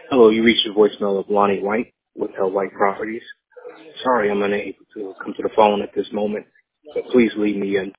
Hello, you reached the voicemail of Lonnie White with Hell White Properties. Sorry I'm unable to come to the phone at this moment, but please leave me a